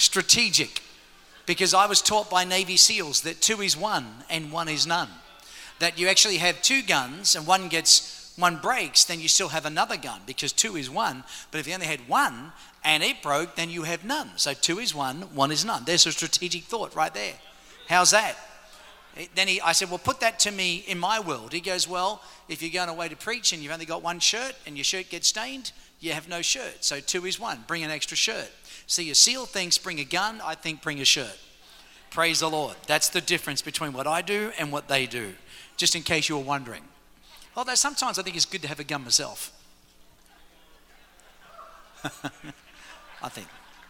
Strategic. Because I was taught by Navy SEALs that 2 is 1 and 1 is none. That you actually have 2 guns and one breaks, then you still have another gun because 2 is 1. But if you only had 1 and it broke, then you have none. So 2 is 1, 1 is none. There's a strategic thought right there. How's that? Then I said, well, put that to me in my world. He goes, well, if you're going away to preach and you've only got 1 shirt and your shirt gets stained, you have no shirt. So 2 is 1, bring an extra shirt. See, a SEAL thinks bring a gun, I think bring a shirt. Praise the Lord. That's the difference between what I do and what they do, just in case you were wondering. Although sometimes I think it's good to have a gun myself. I think.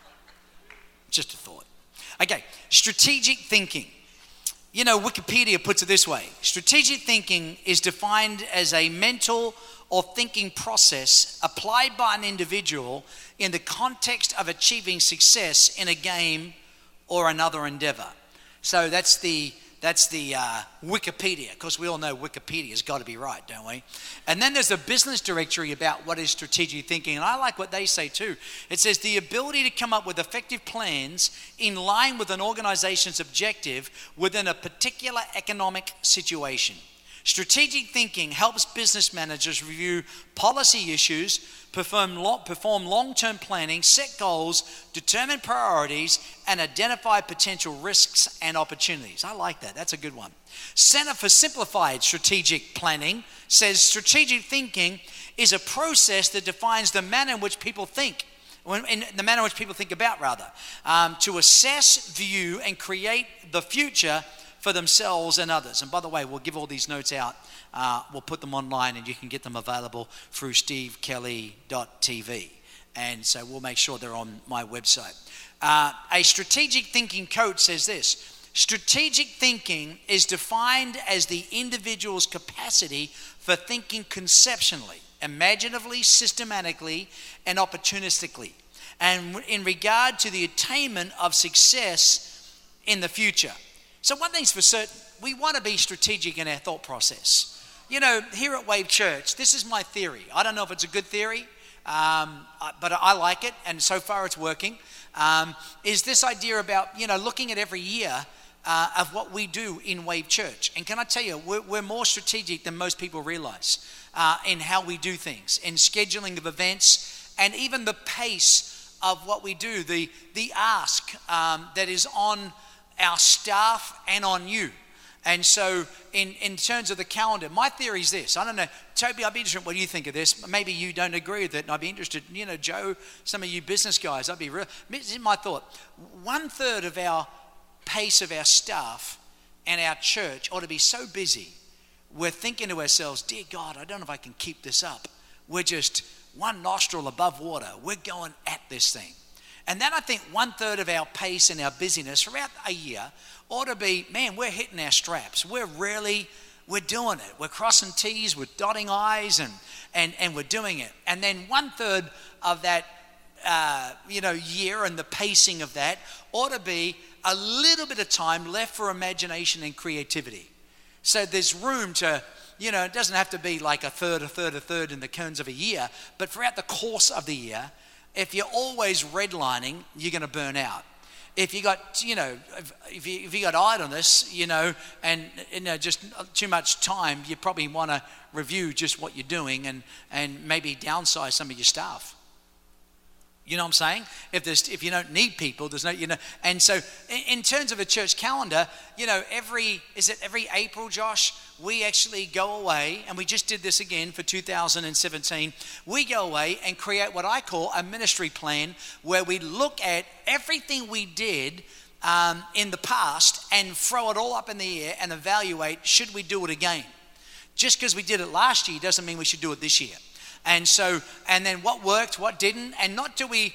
Just a thought. Okay, strategic thinking. You know, Wikipedia puts it this way. Strategic thinking is defined as a mental or thinking process applied by an individual in the context of achieving success in a game or another endeavor. So that's the Wikipedia. Of course, we all know Wikipedia's got to be right, don't we? And then there's a business directory about what is strategic thinking. And I like what they say too. It says the ability to come up with effective plans in line with an organization's objective within a particular economic situation. Strategic thinking helps business managers review policy issues, perform long-term planning, set goals, determine priorities, and identify potential risks and opportunities. I like that. That's a good one. Center for Simplified Strategic Planning says strategic thinking is a process that defines the manner in which people think, in the manner in which people think about, to assess, view, and create the future for themselves and others. And by the way, we'll give all these notes out. We'll put them online and you can get them available through stevekelly.tv. And so we'll make sure they're on my website. A strategic thinking coach says this: strategic thinking is defined as the individual's capacity for thinking conceptually, imaginatively, systematically, and opportunistically, and in regard to the attainment of success in the future. So one thing's for certain, we want to be strategic in our thought process. You know, here at Wave Church, this is my theory. I don't know if it's a good theory, but I like it, and so far it's working. Is this idea about, looking at every year of what we do in Wave Church. And can I tell you, we're more strategic than most people realize in how we do things, in scheduling of events, and even the pace of what we do, the ask that is on our staff and on you. And so in terms of the calendar, my theory is this. I don't know, Toby, I'd be interested in what you think of this. Maybe you don't agree with it, and I'd be interested, Joe, some of you business guys, I'd be real. This is my thought. 1/3 of our pace of our staff and our church ought to be so busy, we're thinking to ourselves, dear God, I don't know if I can keep this up. We're just one nostril above water. We're going at this thing. And then I think 1/3 of our pace and our busyness throughout a year ought to be, man, we're hitting our straps. We're doing it. We're crossing T's, we're dotting I's, and we're doing it. And then 1/3 of that, year and the pacing of that ought to be a little bit of time left for imagination and creativity. So there's room to, it doesn't have to be like a third in the cones of a year, but throughout the course of the year, if you're always redlining, you're going to burn out. If you got, if you got idleness, and just too much time, you probably want to review just what you're doing and maybe downsize some of your staff. You know what I'm saying? If you don't need people, there's no, And so in terms of a church calendar, every April, Josh, we actually go away, and we just did this again for 2017. We go away and create what I call a ministry plan, where we look at everything we did in the past and throw it all up in the air and evaluate, should we do it again? Just because we did it last year doesn't mean we should do it this year. And then what worked, what didn't, and what do we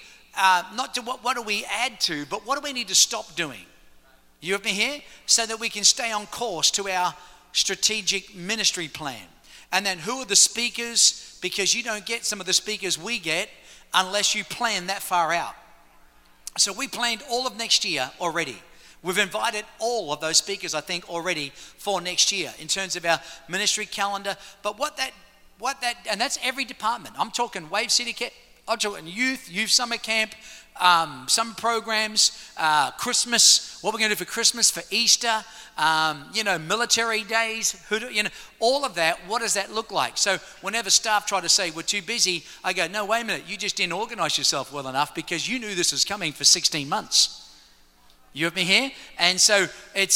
add to, but what do we need to stop doing? You with me here? So that we can stay on course to our strategic ministry plan. And then who are the speakers? Because you don't get some of the speakers we get unless you plan that far out. So we planned all of next year already. We've invited all of those speakers, I think, already for next year in terms of our ministry calendar. But and that's every department. I'm talking Wave City Care, I'm talking youth summer camp, summer programs, Christmas, what we're going to do for Christmas, for Easter, military days, all of that. What does that look like? So whenever staff try to say we're too busy, I go, no, wait a minute, you just didn't organize yourself well enough because you knew this was coming for 16 months. You have me here? And so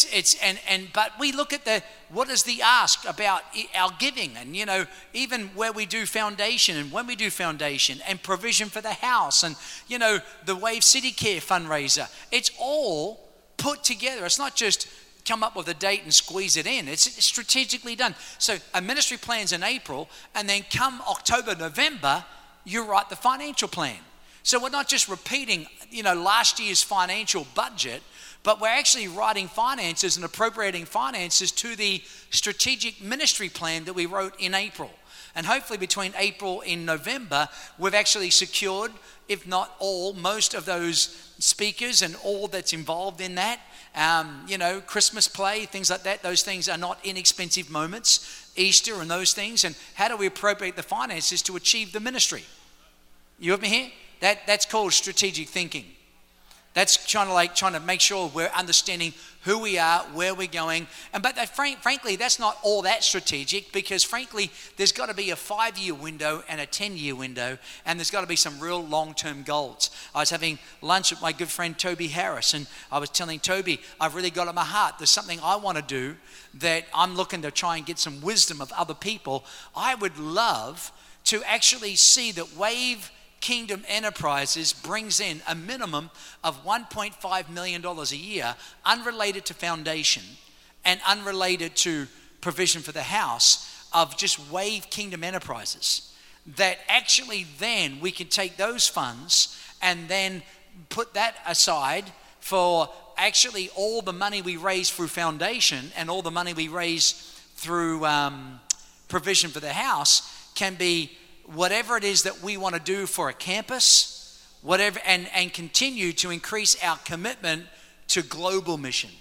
but we look at what is the ask about our giving, and even where we do foundation and when we do foundation and provision for the house, and the Wave City Care fundraiser. It's all put together. It's not just come up with a date and squeeze it in. It's strategically done. So a ministry plan's in April, and then come October, November, you write the financial plan. So we're not just repeating, last year's financial budget, but we're actually writing finances and appropriating finances to the strategic ministry plan that we wrote in April. And hopefully between April and November, we've actually secured, if not all, most of those speakers and all that's involved in that. Christmas play, things like that. Those things are not inexpensive moments. Easter and those things. And how do we appropriate the finances to achieve the ministry? You have me here? That's called strategic thinking. That's trying to make sure we're understanding who we are, where we're going. But frankly, that's not all that strategic, because frankly, there's got to be a 5-year window and a 10-year window, and there's got to be some real long-term goals. I was having lunch with my good friend Toby Harris, and I was telling Toby, I've really got in my heart, there's something I want to do that I'm looking to try and get some wisdom of other people. I would love to actually see that Wave Kingdom Enterprises brings in a minimum of $1.5 million a year, unrelated to foundation and unrelated to provision for the house, of just Wave Kingdom Enterprises. That actually then we can take those funds and then put that aside for actually all the money we raise through foundation, and all the money we raise through provision for the house can be whatever it is that we want to do for a campus, whatever, and continue to increase our commitment to global mission.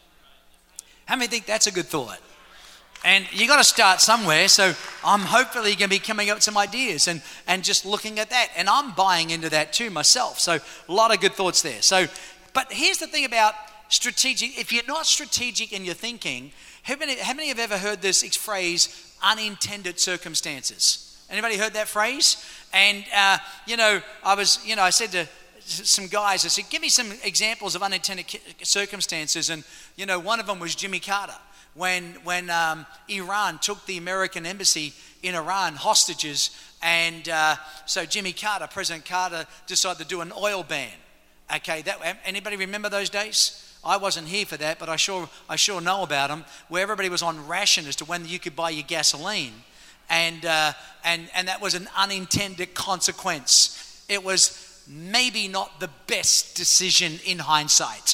How many think that's a good thought? And you got to start somewhere. So I'm hopefully going to be coming up with some ideas and just looking at that. And I'm buying into that too myself. So a lot of good thoughts there. So, but here's the thing about strategic. If you're not strategic in your thinking, how many have ever heard this phrase, unintended circumstances? Anybody heard that phrase? And, I said to some guys, I said, give me some examples of unintended circumstances. And, one of them was Jimmy Carter. When Iran took the American embassy in Iran hostages. And so President Carter decided to do an oil ban. Okay, anybody remember those days? I wasn't here for that, but I sure know about them, where everybody was on ration as to when you could buy your gasoline. And that was an unintended consequence. It was maybe not the best decision in hindsight.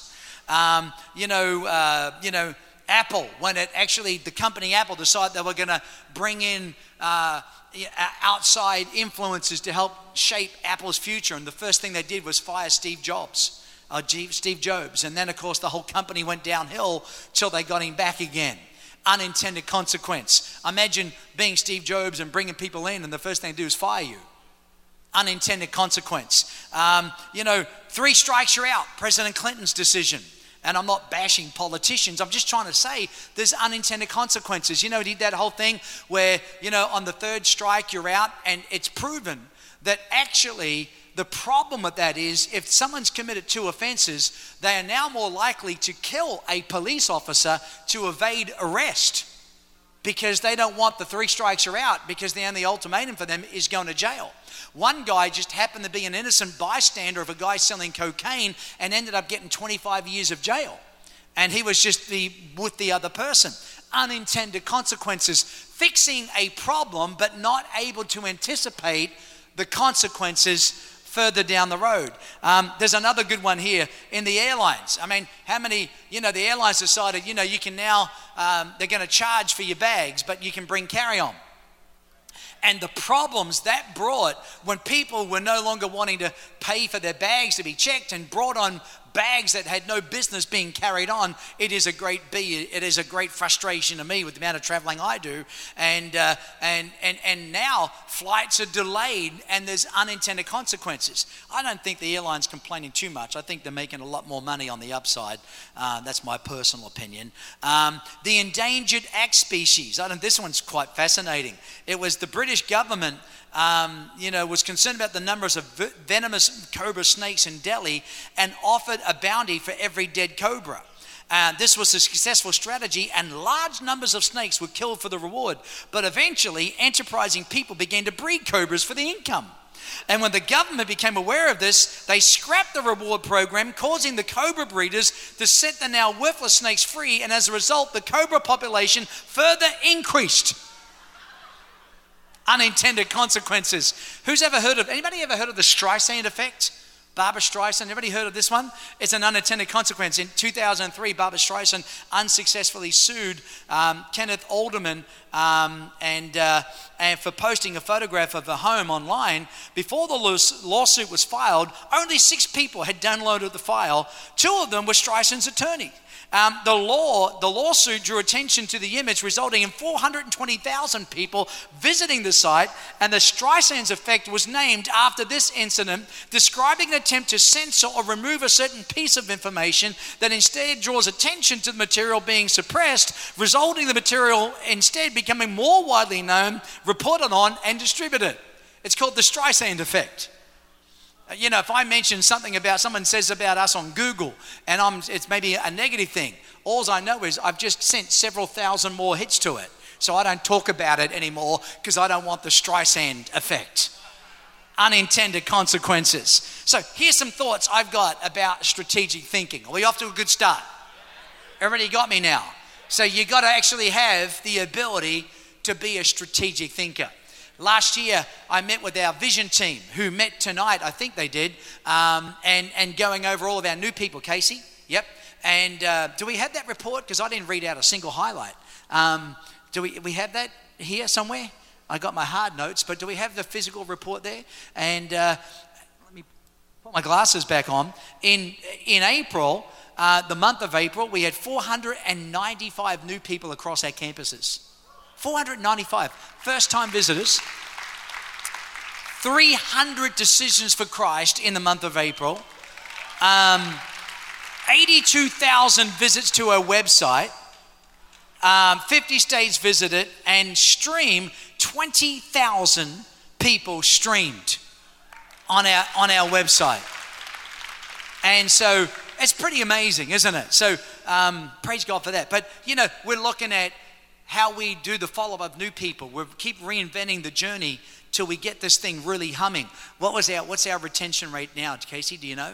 Apple, when the company Apple decided they were going to bring in outside influences to help shape Apple's future, and the first thing they did was fire Steve Jobs. And then of course the whole company went downhill till they got him back again. Unintended consequence. Imagine being Steve Jobs and bringing people in, and the first thing they do is fire you. Unintended consequence. 3 strikes you're out. President Clinton's decision. And I'm not bashing politicians. I'm just trying to say there's unintended consequences. He did that whole thing where, on the 3rd strike you're out, and it's proven that actually the problem with that is, if someone's committed 2 offenses, they are now more likely to kill a police officer to evade arrest, because they don't want the 3 strikes are out, because the only ultimatum for them is going to jail. One guy just happened to be an innocent bystander of a guy selling cocaine and ended up getting 25 years of jail. And he was just with the other person. Unintended consequences. Fixing a problem but not able to anticipate the consequences further down the road. There's another good one here in the airlines. I mean, how many, the airlines decided, you can now, they're going to charge for your bags, but you can bring carry-on. And the problems that brought when people were no longer wanting to pay for their bags to be checked, and brought on bags that had no business being carried on. It is a great frustration to me with the amount of traveling I do. And now flights are delayed and there's unintended consequences. I don't think the airline's complaining too much. I think they're making a lot more money on the upside. That's my personal opinion. The endangered axe species. This one's quite fascinating. It was the British government was concerned about the numbers of venomous cobra snakes in Delhi and offered a bounty for every dead cobra. This was a successful strategy and large numbers of snakes were killed for the reward. But eventually, enterprising people began to breed cobras for the income. And when the government became aware of this, they scrapped the reward program, causing the cobra breeders to set the now worthless snakes free. And as a result, the cobra population further increased. Unintended consequences. Anybody ever heard of the Streisand effect? Barbra Streisand, everybody heard of this one? It's an unintended consequence. In 2003, Barbra Streisand unsuccessfully sued Kenneth Alderman and for posting a photograph of her home online. Before the lawsuit was filed, only 6 people had downloaded the file. 2 of them were Streisand's attorney. The lawsuit drew attention to the image, resulting in 420,000 people visiting the site, and the Streisand's effect was named after this incident, describing an attempt to censor or remove a certain piece of information that instead draws attention to the material being suppressed, resulting in the material instead becoming more widely known, reported on, and distributed. It's called the Streisand effect. If I mention something about someone says about us on Google and it's maybe a negative thing, all I know is I've just sent several thousand more hits to it. So I don't talk about it anymore because I don't want the Streisand effect. Unintended consequences. So here's some thoughts I've got about strategic thinking. Are we off to a good start? Everybody got me now? So you got to actually have the ability to be a strategic thinker. Last year, I met with our vision team who met tonight, I think they did, and going over all of our new people. Casey? Yep. And do we have that report? Because I didn't read out a single highlight. Do we have that here somewhere? I got my hard notes, but do we have the physical report there? And let me put my glasses back on. In April, the month of April, we had 495 new people across our campuses. 495 first-time visitors, 300 decisions for Christ in the month of April, 82,000 visits to our website, 50 states visited, and 20,000 people streamed on our website. And so it's pretty amazing, isn't it? So praise God for that. But we're looking at how we do the follow-up of new people. We keep reinventing the journey till we get this thing really humming. What's our retention rate now, Casey? Do you know?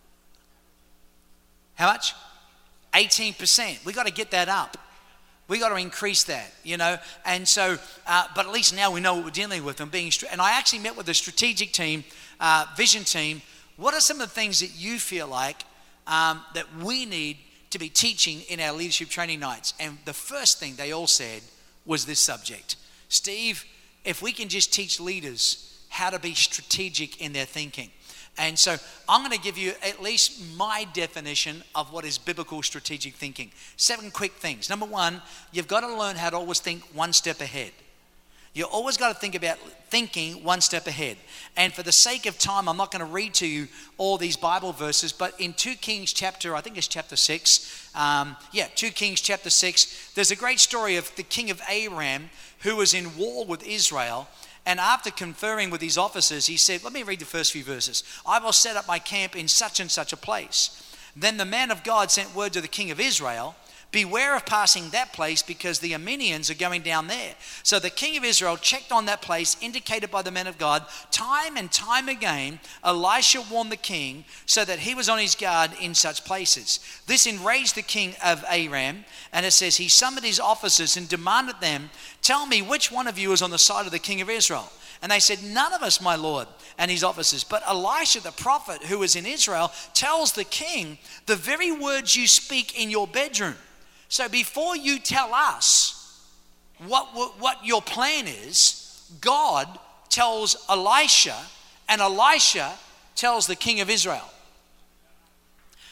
How much? 18%. We got to get that up. We got to increase that, And so, but at least now we know what we're dealing with. And I actually met with the strategic team, vision team. What are some of the things that you feel like that we need to be teaching in our leadership training nights? And the first thing they all said was this subject. Steve, if we can just teach leaders how to be strategic in their thinking. And so I'm going to give you at least my definition of what is biblical strategic thinking. 7 quick things. Number 1, you've got to learn how to always think one step ahead. You always got to think about thinking one step ahead. And for the sake of time, I'm not going to read to you all these Bible verses, but in 2 Kings chapter, I think it's chapter 6. 2 Kings chapter 6, there's a great story of the king of Aram who was in war with Israel. And after conferring with his officers, he said, let me read the first few verses. I will set up my camp in such and such a place. Then the man of God sent word to the king of Israel, beware of passing that place because the Arameans are going down there. So the king of Israel checked on that place indicated by the man of God. Time and time again, Elisha warned the king so that he was on his guard in such places. This enraged the king of Aram, and it says he summoned his officers and demanded them, tell me which one of you is on the side of the king of Israel. And they said, none of us, my lord, and his officers. But Elisha, the prophet who is in Israel, tells the king the very words you speak in your bedroom. So before you tell us what your plan is, God tells Elisha, and Elisha tells the king of Israel.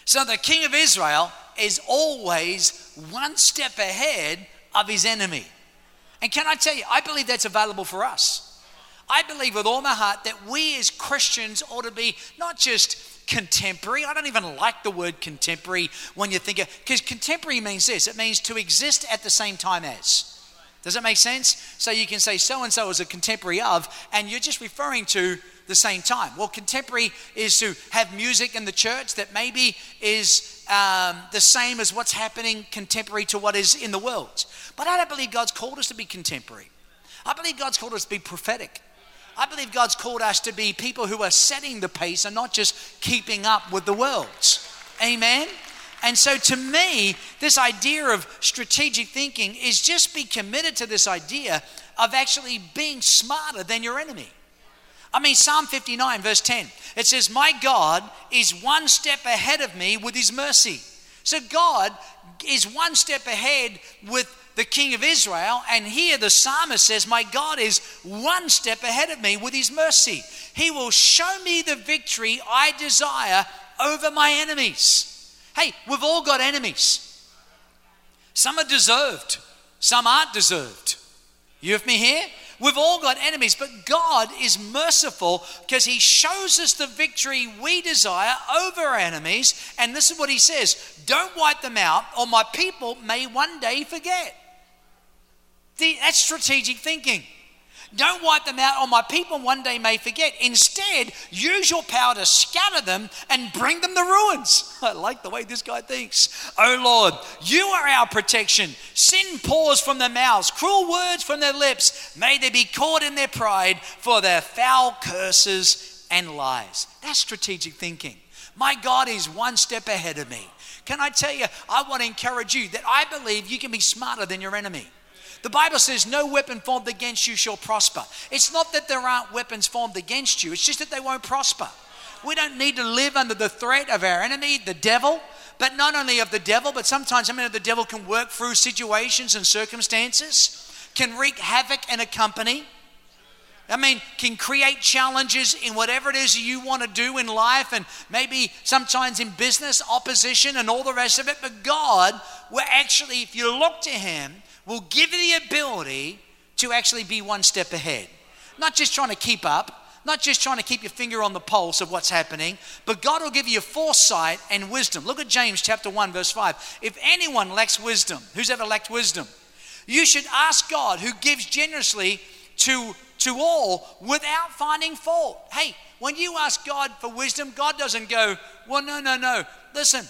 So the king of Israel is always one step ahead of his enemy. And can I tell you, I believe that's available for us. I believe with all my heart that we as Christians ought to be not just contemporary. I don't even like the word contemporary when you think of, because contemporary means this. It means to exist at the same time as. Does that make sense? So you can say so-and-so is a contemporary of, and you're just referring to the same time. Well, contemporary is to have music in the church that maybe is the same as what's happening contemporary to what is in the world. But I don't believe God's called us to be contemporary. I believe God's called us to be prophetic. I believe God's called us to be people who are setting the pace and not just keeping up with the world. Amen? And so to me, this idea of strategic thinking is just be committed to this idea of actually being smarter than your enemy. I mean, Psalm 59 verse 10, it says, my God is one step ahead of me with his mercy. So God is one step ahead with the king of Israel, and here the psalmist says, my God is one step ahead of me with his mercy. He will show me the victory I desire over my enemies. Hey, we've all got enemies. Some are deserved, some aren't deserved. You with me here? We've all got enemies, but God is merciful because he shows us the victory we desire over our enemies. And this is what he says, don't wipe them out or my people may one day forget. That's strategic thinking. Don't wipe them out or my people one day may forget. Instead, use your power to scatter them and bring them to ruins. I like the way this guy thinks. Oh Lord, you are our protection. Sin pours from their mouths, cruel words from their lips. May they be caught in their pride for their foul curses and lies. That's strategic thinking. My God is one step ahead of me. Can I tell you, I want to encourage you that I believe you can be smarter than your enemy. The Bible says no weapon formed against you shall prosper. It's not that there aren't weapons formed against you. It's just that they won't prosper. We don't need to live under the threat of our enemy, the devil. But not only of the devil, but sometimes the devil can work through situations and circumstances, can wreak havoc in a company. Can create challenges in whatever it is you want to do in life, and maybe sometimes in business, opposition and all the rest of it. But God will actually, if you look to him, will give you the ability to actually be one step ahead. Not just trying to keep up, not just trying to keep your finger on the pulse of what's happening, but God will give you foresight and wisdom. Look at James chapter 1 verse 5. If anyone lacks wisdom, who's ever lacked wisdom? You should ask God, who gives generously to all without finding fault. Hey, when you ask God for wisdom, God doesn't go, well, no. Listen,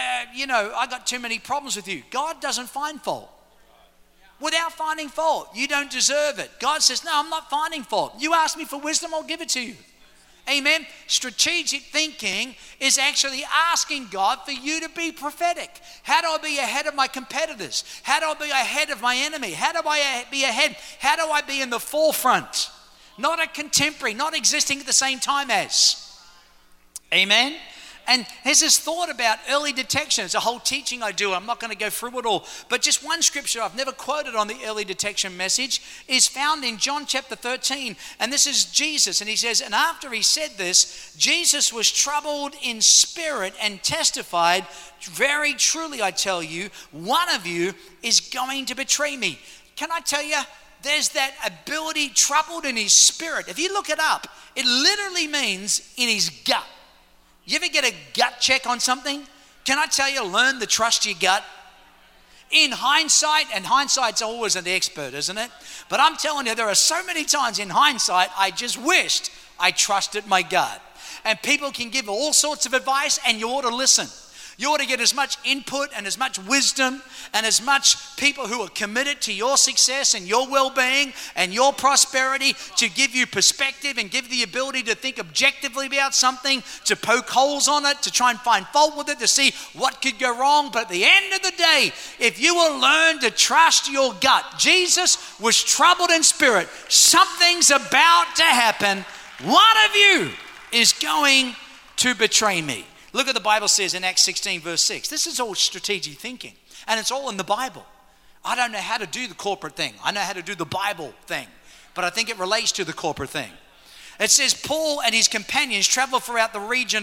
I got too many problems with you. God doesn't find fault. Without finding fault. You don't deserve it. God says, no, I'm not finding fault. You ask me for wisdom, I'll give it to you. Amen. Strategic thinking is actually asking God for you to be prophetic. How do I be ahead of my competitors? How do I be ahead of my enemy? How do I be ahead? How do I be in the forefront? Not a contemporary, not existing at the same time as. Amen. And there's this thought about early detection. It's a whole teaching I do. I'm not going to go through it all. But just one scripture I've never quoted on the early detection message is found in John chapter 13. And this is Jesus. And he says, and after he said this, Jesus was troubled in spirit and testified, very truly I tell you, one of you is going to betray me. Can I tell you? There's that ability, troubled in his spirit. If you look it up, it literally means in his gut. You ever get a gut check on something? Can I tell you, learn to trust your gut? In hindsight, and hindsight's always an expert, isn't it? But I'm telling you, there are so many times in hindsight, I just wished I trusted my gut. And people can give all sorts of advice, and you ought to listen. You ought to get as much input and as much wisdom and as much people who are committed to your success and your well-being and your prosperity to give you perspective and give the ability to think objectively about something, to poke holes on it, to try and find fault with it, to see what could go wrong. But at the end of the day, if you will learn to trust your gut, Jesus was troubled in spirit. Something's about to happen. One of you is going to betray me. Look what the Bible says in Acts 16 verse 6. This is all strategic thinking, and it's all in the Bible. I don't know how to do the corporate thing. I know how to do the Bible thing, but I think it relates to the corporate thing. It says Paul and his companions traveled throughout the region of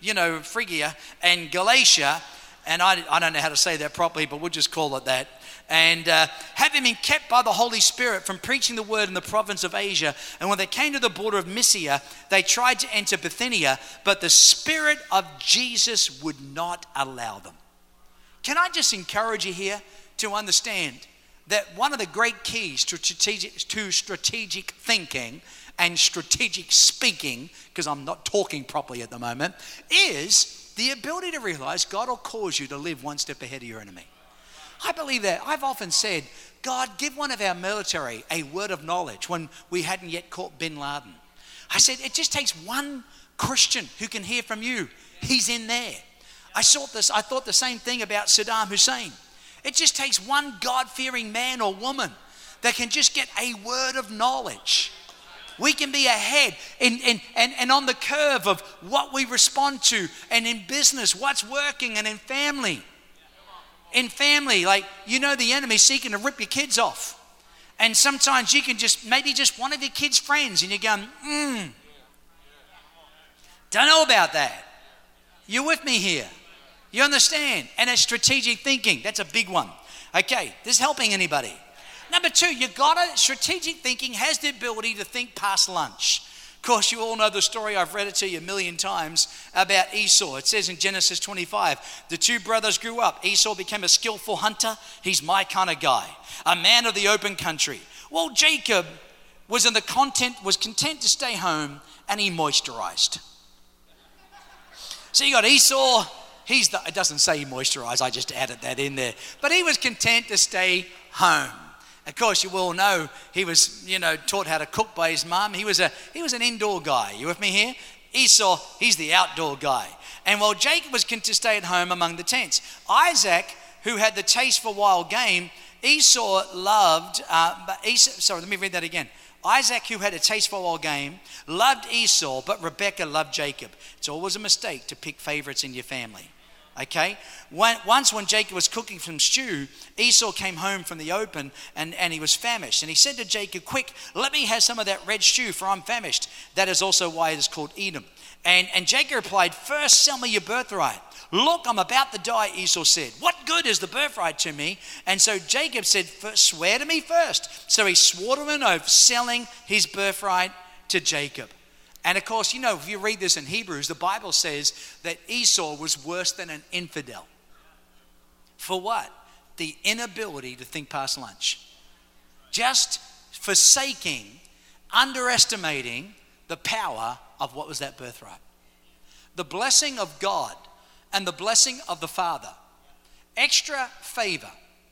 Phrygia and Galatia, and I don't know how to say that properly, but we'll just call it that. And having been kept by the Holy Spirit from preaching the word in the province of Asia, and when they came to the border of Mysia, they tried to enter Bithynia, but the Spirit of Jesus would not allow them. Can I just encourage you here to understand that one of the great keys to strategic thinking and strategic speaking, because I'm not talking properly at the moment, is the ability to realize God will cause you to live one step ahead of your enemy. I believe that. I've often said, God, give one of our military a word of knowledge when we hadn't yet caught bin Laden. I said, it just takes one Christian who can hear from you. He's in there. I thought the same thing about Saddam Hussein. It just takes one God-fearing man or woman that can just get a word of knowledge. We can be ahead and on the curve of what we respond to, and in business, what's working, and in family. In family, the enemy's seeking to rip your kids off. And sometimes you can maybe just one of your kids' friends, and you're going, don't know about that. You're with me here. You understand? And it's strategic thinking. That's a big one. Okay, this is helping anybody. Number two, strategic thinking has the ability to think past lunch. Of course, you all know the story. I've read it to you a million times about Esau. It says in Genesis 25, the two brothers grew up. Esau became a skillful hunter. He's my kind of guy, a man of the open country. Well, Jacob was content to stay home, and he moisturized. So you got Esau. It doesn't say he moisturized. I just added that in there. But he was content to stay home. Of course, you all know he was, taught how to cook by his mum. He was an indoor guy. You with me here? Esau, he's the outdoor guy. And while Jacob was content to stay at home among the tents, Isaac, who had the taste for wild game, let me read that again. Isaac, who had a taste for wild game, loved Esau, but Rebekah loved Jacob. It's always a mistake to pick favorites in your family. Okay? Once when Jacob was cooking some stew, Esau came home from the open and he was famished. And he said to Jacob, quick, let me have some of that red stew, for I'm famished. That is also why it is called Edom. And Jacob replied, first sell me your birthright. Look, I'm about to die, Esau said. What good is the birthright to me? And so Jacob said, swear to me first. So he swore to him an oath, selling his birthright to Jacob. And of course, if you read this in Hebrews, the Bible says that Esau was worse than an infidel. For what? The inability to think past lunch. Just forsaking, underestimating the power of what was that birthright. The blessing of God and the blessing of the Father. Extra favor.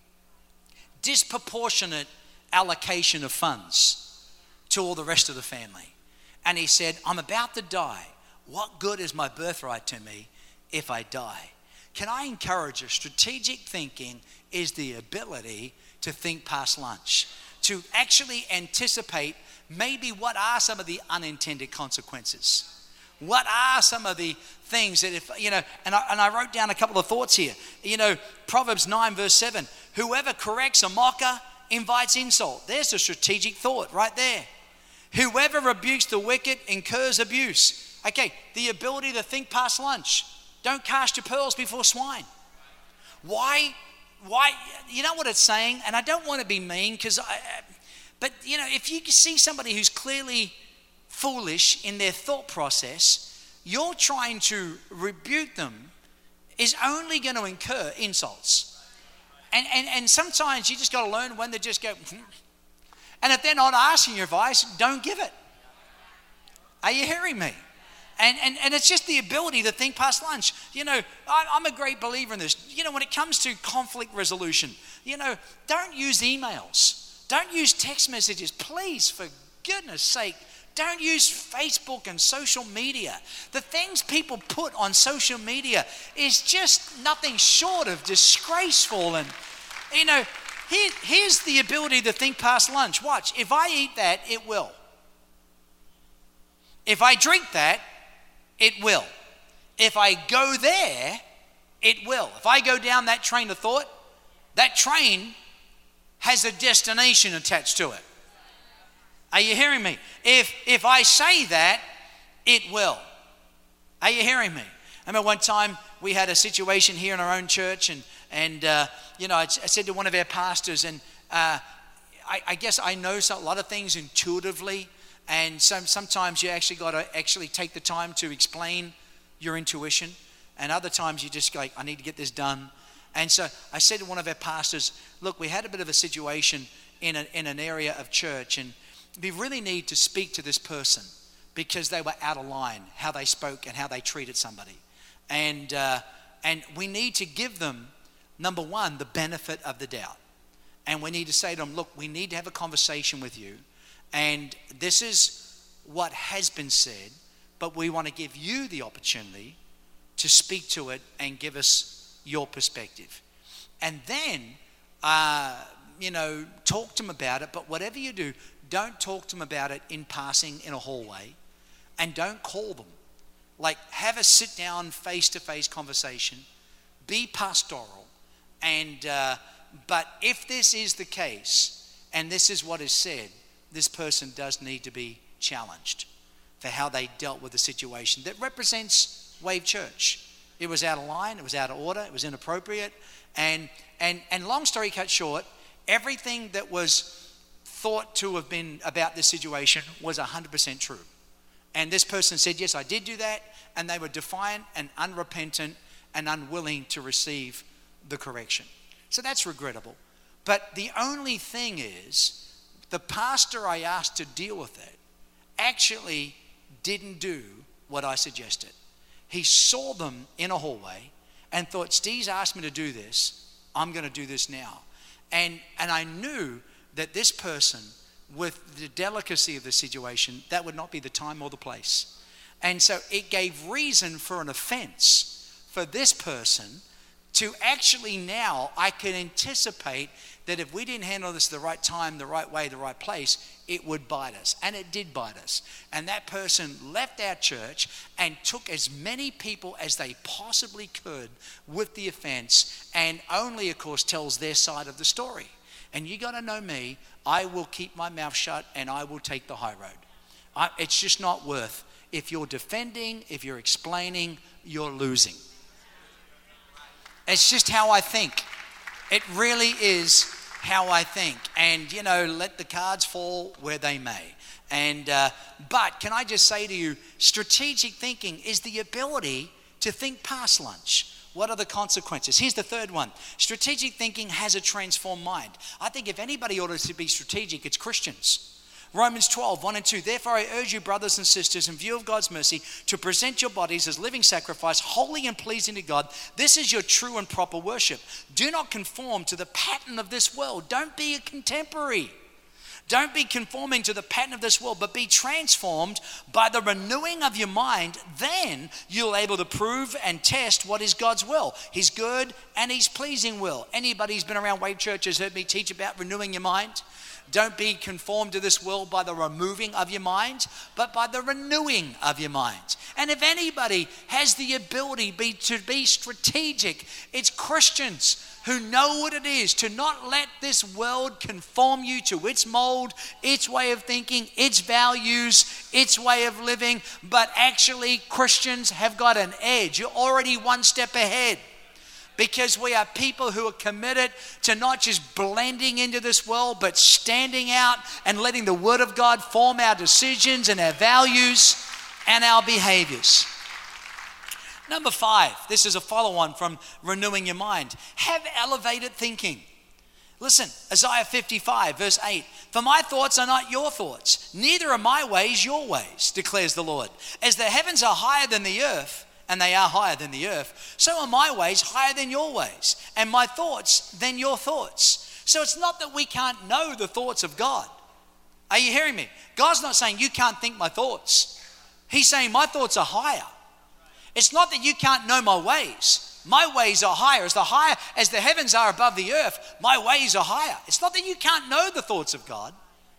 Disproportionate allocation of funds to all the rest of the family. And he said, I'm about to die. What good is my birthright to me if I die? Can I encourage you? Strategic thinking is the ability to think past lunch, to actually anticipate maybe what are some of the unintended consequences. What are some of the things that and I wrote down a couple of thoughts here. Proverbs 9 verse 7, whoever corrects a mocker invites insult. There's a strategic thought right there. Whoever rebukes the wicked incurs abuse. Okay, the ability to think past lunch. Don't cast your pearls before swine. Why? You know what it's saying? And I don't want to be mean, but if you see somebody who's clearly foolish in their thought process, you're trying to rebuke them is only going to incur insults. And sometimes you just got to learn when to just go, and if they're not asking your advice, don't give it. Are you hearing me? And it's just the ability to think past lunch. I'm a great believer in this. When it comes to conflict resolution, don't use emails. Don't use text messages. Please, for goodness sake, don't use Facebook and social media. The things people put on social media is just nothing short of disgraceful. And, here's the ability to think past lunch. Watch, if I eat that, it will. If I drink that, it will. If I go there, it will. If I go down that train of thought, that train has a destination attached to it. Are you hearing me? If I say that, it will. Are you hearing me? I remember one time we had a situation here in our own church, and I said to one of our pastors, and I guess I know a lot of things intuitively, and sometimes you actually got to actually take the time to explain your intuition, and other times you just go, I need to get this done. And so I said to one of our pastors, look, we had a bit of a situation in an area of church, and we really need to speak to this person because they were out of line, how they spoke and how they treated somebody. And we need to give them, number one, the benefit of the doubt. And we need to say to them, look, we need to have a conversation with you. And this is what has been said, but we want to give you the opportunity to speak to it and give us your perspective. And then, talk to them about it. But whatever you do, don't talk to them about it in passing in a hallway. And don't call them. Like, have a sit-down, face-to-face conversation. Be pastoral. But if this is the case, and this is what is said, this person does need to be challenged for how they dealt with the situation that represents Wave Church. It was out of line, it was out of order, it was inappropriate. And long story cut short, everything that was thought to have been about this situation was 100% true. And this person said, yes, I did do that. And they were defiant and unrepentant and unwilling to receive the correction. So that's regrettable. But the only thing is, the pastor I asked to deal with it actually didn't do what I suggested. He saw them in a hallway and thought, Steve's asked me to do this. I'm going to do this now. And I knew that this person, with the delicacy of the situation, that would not be the time or the place. And so it gave reason for an offense for this person to actually now, I can anticipate that if we didn't handle this the right time, the right way, the right place, it would bite us. And it did bite us. And that person left our church and took as many people as they possibly could with the offense, and only, of course, tells their side of the story. And you got to know me, I will keep my mouth shut and I will take the high road. It's just not worth. If you're defending, if you're explaining, you're losing. It's just how I think. It really is how I think. And, let the cards fall where they may. But can I just say to you, strategic thinking is the ability to think past lunch. What are the consequences? Here's the third one. Strategic thinking has a transformed mind. I think if anybody ought to be strategic, it's Christians. Romans 12, 1 and 2. Therefore, I urge you, brothers and sisters, in view of God's mercy, to present your bodies as living sacrifice, holy and pleasing to God. This is your true and proper worship. Do not conform to the pattern of this world. Don't be a contemporary. Don't be conforming to the pattern of this world, but be transformed by the renewing of your mind. Then you'll be able to prove and test what is God's will, his good and his pleasing will. Anybody who's been around Wave Church has heard me teach about renewing your mind. Don't be conformed to this world by the removing of your mind, but by the renewing of your mind. And if anybody has the ability to be strategic, it's Christians who know what it is to not let this world conform you to its mold, its way of thinking, its values, its way of living. But actually, Christians have got an edge. You're already one step ahead. Because we are people who are committed to not just blending into this world, but standing out and letting the Word of God form our decisions and our values and our behaviors. Number 5, this is a follow-on from renewing your mind. Have elevated thinking. Listen, Isaiah 55, verse 8. For my thoughts are not your thoughts, neither are my ways your ways, declares the Lord. As the heavens are higher than the earth, and they are higher than the earth, so are my ways higher than your ways, and my thoughts than your thoughts. So it's not that we can't know the thoughts of God. Are you hearing me? God's not saying you can't think my thoughts. He's saying my thoughts are higher. It's not that you can't know my ways. My ways are higher. As the heavens are above the earth, my ways are higher. It's not that you can't know the thoughts of God.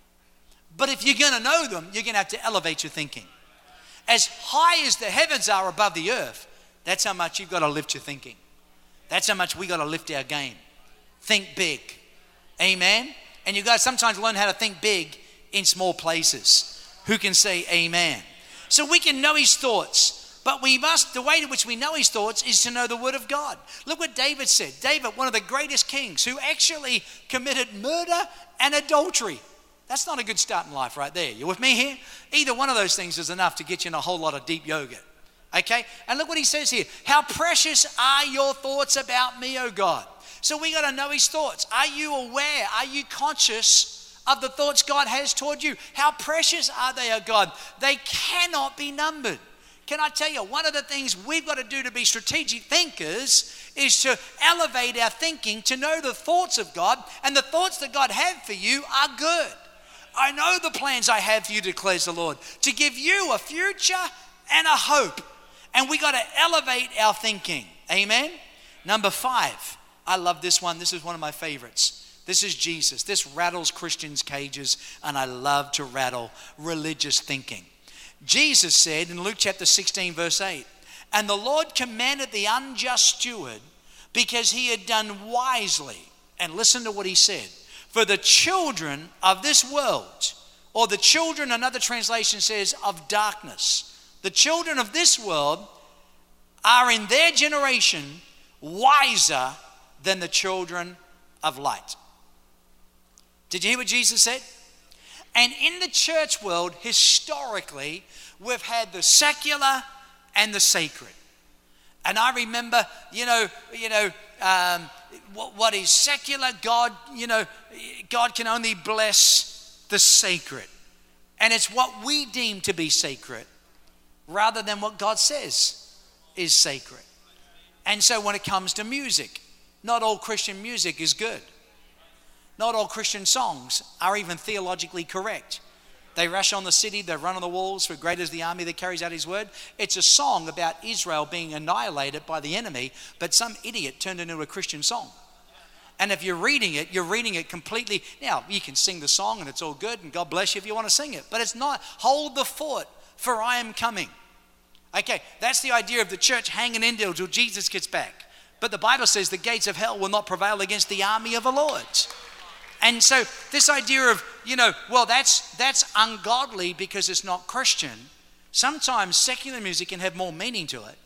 But if you're going to know them, you're going to have to elevate your thinking. As high as the heavens are above the earth, that's how much you've got to lift your thinking. That's how much we got to lift our game. Think big. Amen? And you've got to sometimes learn how to think big in small places. Who can say amen? So we can know his thoughts. But the way in which we know his thoughts is to know the word of God. Look what David said. David, one of the greatest kings, who actually committed murder and adultery. That's not a good start in life right there. You with me here? Either one of those things is enough to get you in a whole lot of deep yoga. Okay? And look what he says here. How precious are your thoughts about me, O God? So we got to know his thoughts. Are you aware? Are you conscious of the thoughts God has toward you? How precious are they, O God? They cannot be numbered. Can I tell you, one of the things we've got to do to be strategic thinkers is to elevate our thinking to know the thoughts of God, and the thoughts that God has for you are good. I know the plans I have for you, declares the Lord, to give you a future and a hope. And we got to elevate our thinking. Amen? Number 5. I love this one. This is one of my favorites. This is Jesus. This rattles Christians' cages, and I love to rattle religious thinking. Jesus said in Luke chapter 16, verse 8, and the Lord commanded the unjust steward because he had done wisely. And listen to what he said. For the children of this world, or the children, another translation says, of darkness. The children of this world are in their generation wiser than the children of light. Did you hear what Jesus said? And in the church world, historically, we've had the secular and the sacred. And I remember, what is secular, God can only bless the sacred. And it's what we deem to be sacred rather than what God says is sacred. And so when it comes to music, not all Christian music is good. Not all Christian songs are even theologically correct. They rush on the city, they run on the walls, for great is the army that carries out his word. It's a song about Israel being annihilated by the enemy, but some idiot turned into a Christian song. And if you're reading it completely. Now, you can sing the song and it's all good, and God bless you if you want to sing it. But it's not, hold the fort, for I am coming. Okay, that's the idea of the church hanging in there until Jesus gets back. But the Bible says the gates of hell will not prevail against the army of the Lord. And so this idea of, that's ungodly because it's not Christian. Sometimes secular music can have more meaning to it.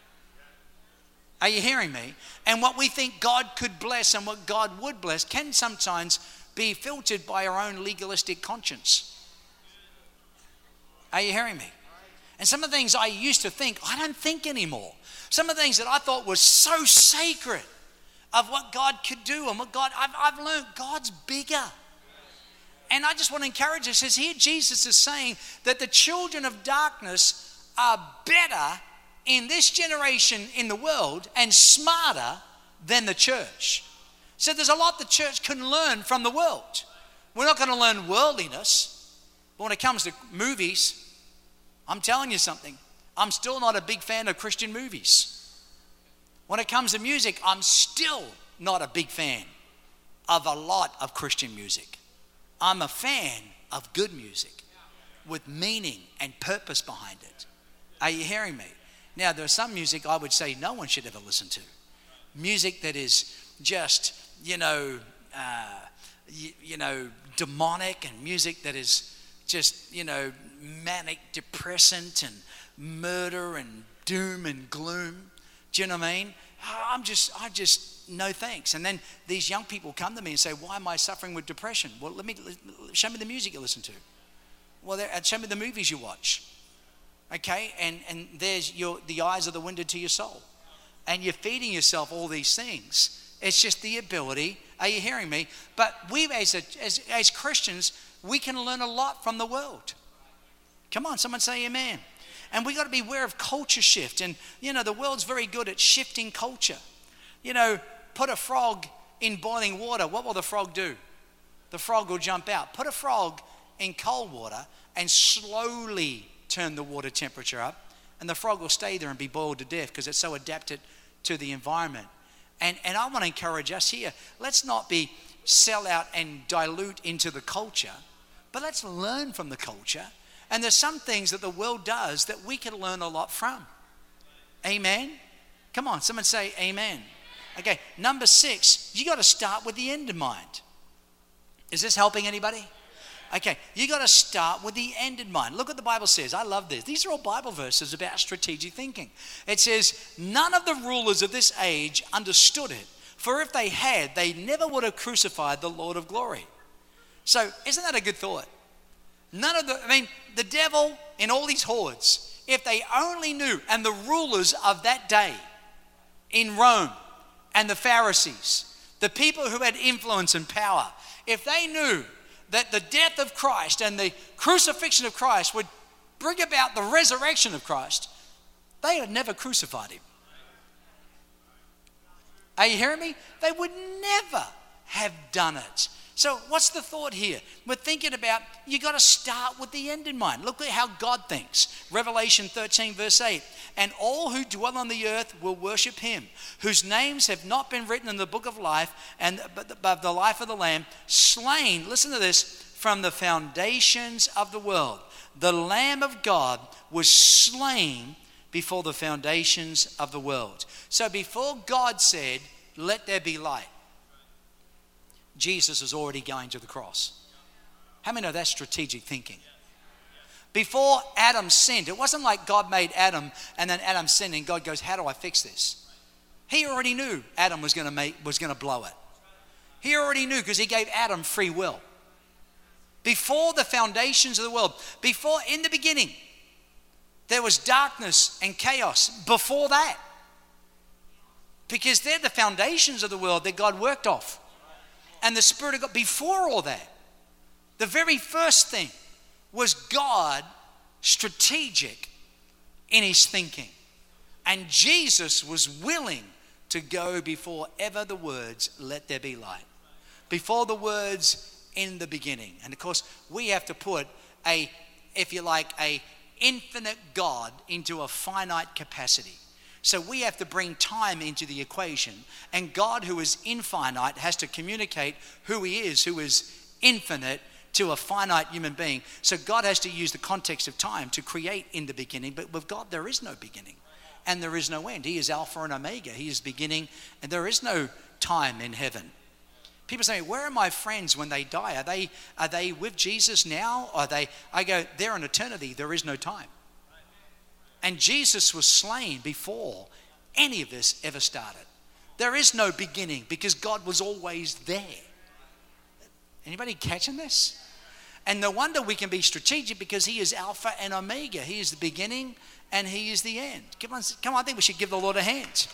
Are you hearing me? And what we think God could bless and what God would bless can sometimes be filtered by our own legalistic conscience. Are you hearing me? And some of the things I used to think, I don't think anymore. Some of the things that I thought was so sacred of what God could do and what God, I've learned God's bigger. And I just want to encourage us, as here Jesus is saying that the children of darkness are better in this generation in the world and smarter than the church. So there's a lot the church can learn from the world. We're not going to learn worldliness, but when it comes to movies, I'm telling you something, I'm still not a big fan of Christian movies. When it comes to music, I'm still not a big fan of a lot of Christian music. I'm a fan of good music with meaning and purpose behind it. Are you hearing me? Now, there's some music I would say no one should ever listen to. Music that is just, demonic, and music that is just, manic, depressant, and murder and doom and gloom. Do you know what I mean? I just no thanks. And then these young people come to me and say, why am I suffering with depression? Well, show me the music you listen to. Well, show me the movies you watch. Okay, and there's the eyes are the window to your soul. And you're feeding yourself all these things. It's just the ability. Are you hearing me? But we as Christians, we can learn a lot from the world. Come on, someone say amen. And we got to be aware of culture shift. And, the world's very good at shifting culture. Put a frog in boiling water. What will the frog do? The frog will jump out. Put a frog in cold water and slowly turn the water temperature up. And the frog will stay there and be boiled to death because it's so adapted to the environment. And I want to encourage us here. Let's not be sell out and dilute into the culture, but let's learn from the culture. And there's some things that the world does that we can learn a lot from. Amen? Come on, someone say amen. Okay, number 6, you got to start with the end in mind. Is this helping anybody? Okay, you got to start with the end in mind. Look what the Bible says. I love this. These are all Bible verses about strategic thinking. It says, none of the rulers of this age understood it, for if they had, they never would have crucified the Lord of glory. So, isn't that a good thought? The devil in all these hordes, if they only knew, and the rulers of that day in Rome and the Pharisees, the people who had influence and power, if they knew that the death of Christ and the crucifixion of Christ would bring about the resurrection of Christ, they had never crucified him. Are you hearing me? They would never have done it. So what's the thought here? We're thinking about, you got to start with the end in mind. Look at how God thinks. Revelation 13 verse 8. And all who dwell on the earth will worship him, whose names have not been written in the book of life, but the life of the Lamb, slain, listen to this, from the foundations of the world. The Lamb of God was slain before the foundations of the world. So before God said, let there be light, Jesus is already going to the cross. How many know that's strategic thinking? Before Adam sinned, it wasn't like God made Adam and then Adam sinned and God goes, how do I fix this? He already knew Adam was going to blow it. He already knew because he gave Adam free will. Before the foundations of the world, before in the beginning, there was darkness and chaos before that. Because they're the foundations of the world that God worked off. And the Spirit of God, before all that, the very first thing was God strategic in his thinking. And Jesus was willing to go before ever the words, let there be light. Before the words, in the beginning. And of course, we have to put a infinite God into a finite capacity. So we have to bring time into the equation. And God, who is infinite, has to communicate who he is, who is infinite, to a finite human being. So God has to use the context of time to create in the beginning. But with God, there is no beginning and there is no end. He is Alpha and Omega. He is beginning and there is no time in heaven. People say, where are my friends when they die? Are they with Jesus now? I go, they're in eternity. There is no time. And Jesus was slain before any of this ever started. There is no beginning because God was always there. Anybody catching this? And no wonder we can be strategic because he is Alpha and Omega. He is the beginning and he is the end. Come on, I think we should give the Lord a hand.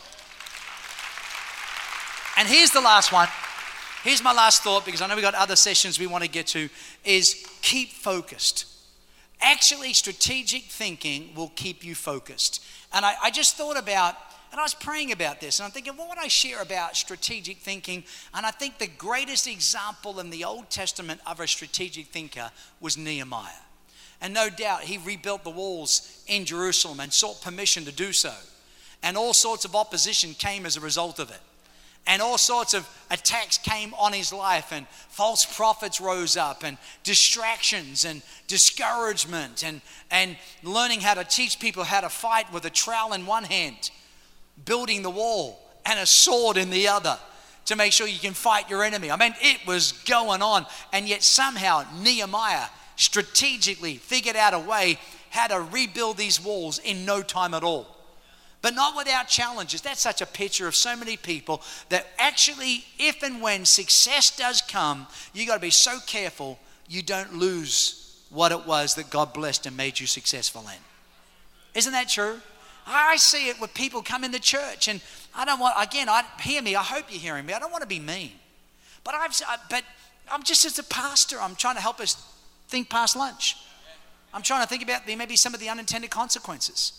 And here's the last one. Here's my last thought, because I know we've got other sessions we want to get to, is keep focused. Actually, strategic thinking will keep you focused. And I just thought about, and I was praying about this, and I'm thinking, what would I share about strategic thinking? And I think the greatest example in the Old Testament of a strategic thinker was Nehemiah. And no doubt he rebuilt the walls in Jerusalem and sought permission to do so. And all sorts of opposition came as a result of it. And all sorts of attacks came on his life, and false prophets rose up, and distractions and discouragement, and learning how to teach people how to fight with a trowel in one hand, building the wall, and a sword in the other to make sure you can fight your enemy. I mean, it was going on, and yet somehow Nehemiah strategically figured out a way how to rebuild these walls in no time at all. But not without challenges. That's such a picture of so many people that actually, if and when success does come, you got to be so careful you don't lose what it was that God blessed and made you successful in. Isn't that true? I see it when people come in the church, and I don't want, again, hear me, I hope you're hearing me. I don't want to be mean. But I'm just, as a pastor, I'm trying to help us think past lunch. I'm trying to think about maybe some of the unintended consequences.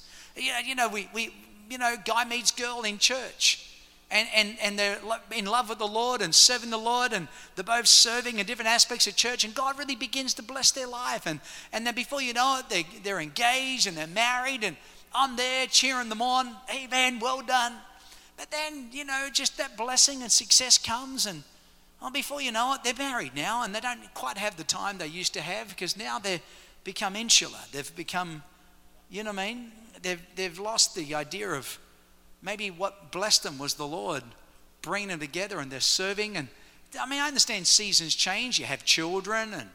Guy meets girl in church, and they're in love with the Lord and serving the Lord, and they're both serving in different aspects of church, and God really begins to bless their life, and then before you know it, they're engaged and they're married, and I'm there cheering them on, amen, well done. But then, just that blessing and success comes, and before you know it, they're married now, and they don't quite have the time they used to have, because now they've become insular. They've become, you know what I mean? They've lost the idea of maybe what blessed them was the Lord bringing them together, and they're serving. And I mean, I understand seasons change. You have children, and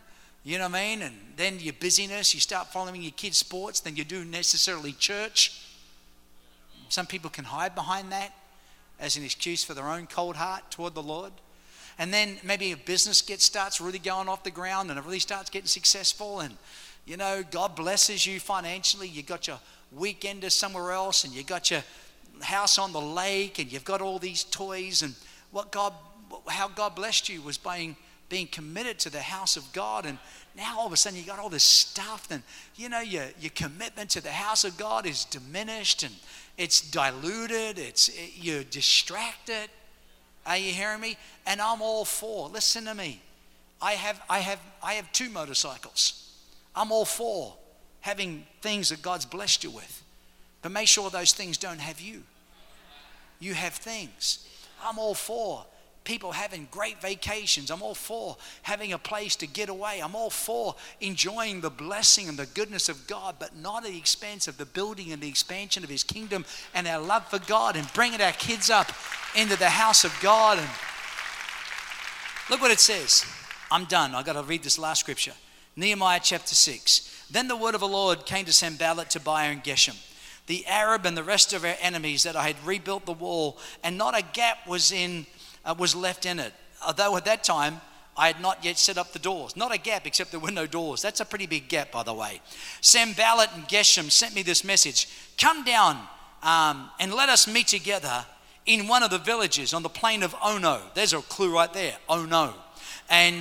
You know what I mean? And then your busyness, you start following your kids' sports, then you do necessarily church. Some people can hide behind that as an excuse for their own cold heart toward the Lord. And then maybe a business starts really going off the ground and it really starts getting successful, and you know, God blesses you financially. You got your weekender somewhere else, and you got your house on the lake, and you've got all these toys. And how God blessed you was by being committed to the house of God. And now all of a sudden you got all this stuff, and you know, your commitment to the house of God is diminished and it's diluted. You're distracted. Are you hearing me? And I'm all for, listen to me, I have 2 motorcycles. I'm all for having things that God's blessed you with, but make sure those things don't have you. You have things. I'm all for people having great vacations. I'm all for having a place to get away. I'm all for enjoying the blessing and the goodness of God, but not at the expense of the building and the expansion of His kingdom and our love for God and bringing our kids up into the house of God. And look what it says. I'm done. I've got to read this last scripture. Nehemiah chapter 6. Then the word of the Lord came to Sanballat, Tobiah, and Geshem, the Arab, and the rest of our enemies, that I had rebuilt the wall, and not a gap was left in it. Although at that time I had not yet set up the doors. Not a gap, except there were no doors. That's a pretty big gap, by the way. Sanballat and Geshem sent me this message. Come down and let us meet together in one of the villages on the plain of Ono. There's a clue right there, Ono. And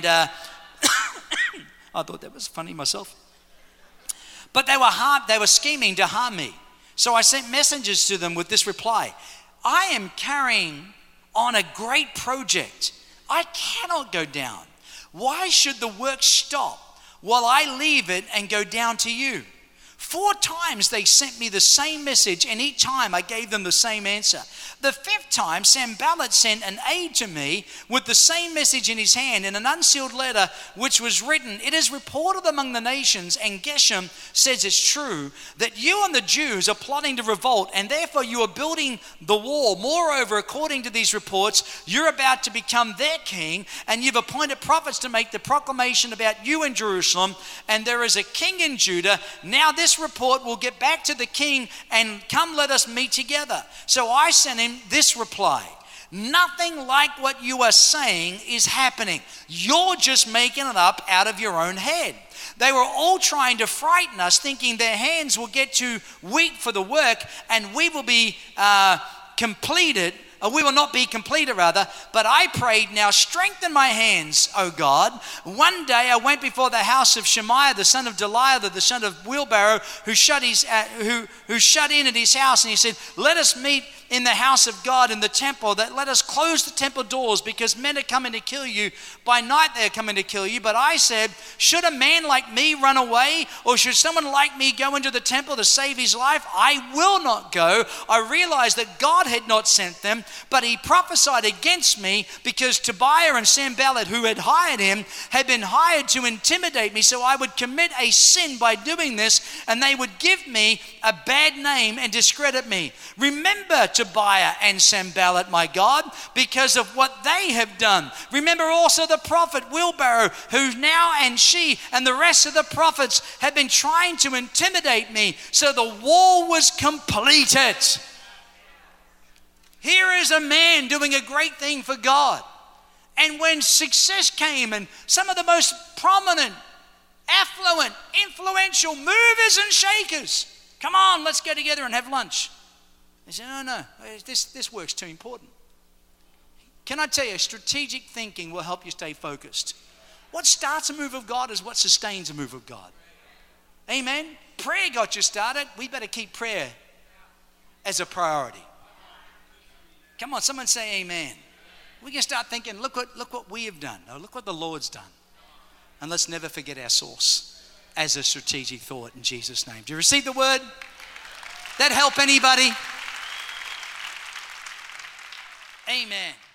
I thought that was funny myself. But they were scheming to harm me. So I sent messengers to them with this reply. I am carrying on a great project. I cannot go down. Why should the work stop while I leave it and go down to you? 4 times they sent me the same message, and each time I gave them the same answer. The 5th time, Sanballat sent an aide to me with the same message in his hand in an unsealed letter, which was written, "It is reported among the nations, and Geshem says it's true, that you and the Jews are plotting to revolt, and therefore you are building the wall. Moreover, according to these reports, you're about to become their king, and you've appointed prophets to make the proclamation about you in Jerusalem, and there is a king in Judah. Now this report will get back to the king, and come let us meet together." So I sent him this reply. Nothing like what you are saying is happening. You're just making it up out of your own head. They were all trying to frighten us, thinking their hands will get too weak for the work and we will be completed. We will not be completed, rather. But I prayed, now strengthen my hands, O God. One day I went before the house of Shemaiah, the son of Deliah, the son of Wheelbarrow, who shut in at his house. And he said, let us meet in the house of God in the temple, that let us close the temple doors, because men are coming to kill you. By night they are coming to kill you. But I said, should a man like me run away, or should someone like me go into the temple to save his life? I will not go. I realized that God had not sent them, but he prophesied against me, because Tobiah and Sanballat, who had hired him, had been hired to intimidate me, so I would commit a sin by doing this, and they would give me a bad name and discredit me. Remember Tobiah and Sanballat, my God, because of what they have done. Remember also the prophet Wheelbarrow, who now and she and the rest of the prophets have been trying to intimidate me. So the wall was completed. Here is a man doing a great thing for God. And when success came, and some of the most prominent, affluent, influential movers and shakers, come on, let's go together and have lunch. They said, no, this work's too important. Can I tell you, strategic thinking will help you stay focused. What starts a move of God is what sustains a move of God. Amen? Prayer got you started. We better keep prayer as a priority. Come on, someone say amen. We can start thinking, look what we have done. No, look what the Lord's done. And let's never forget our source as a strategic thought in Jesus' name. Do you receive the word? That help anybody? Amen.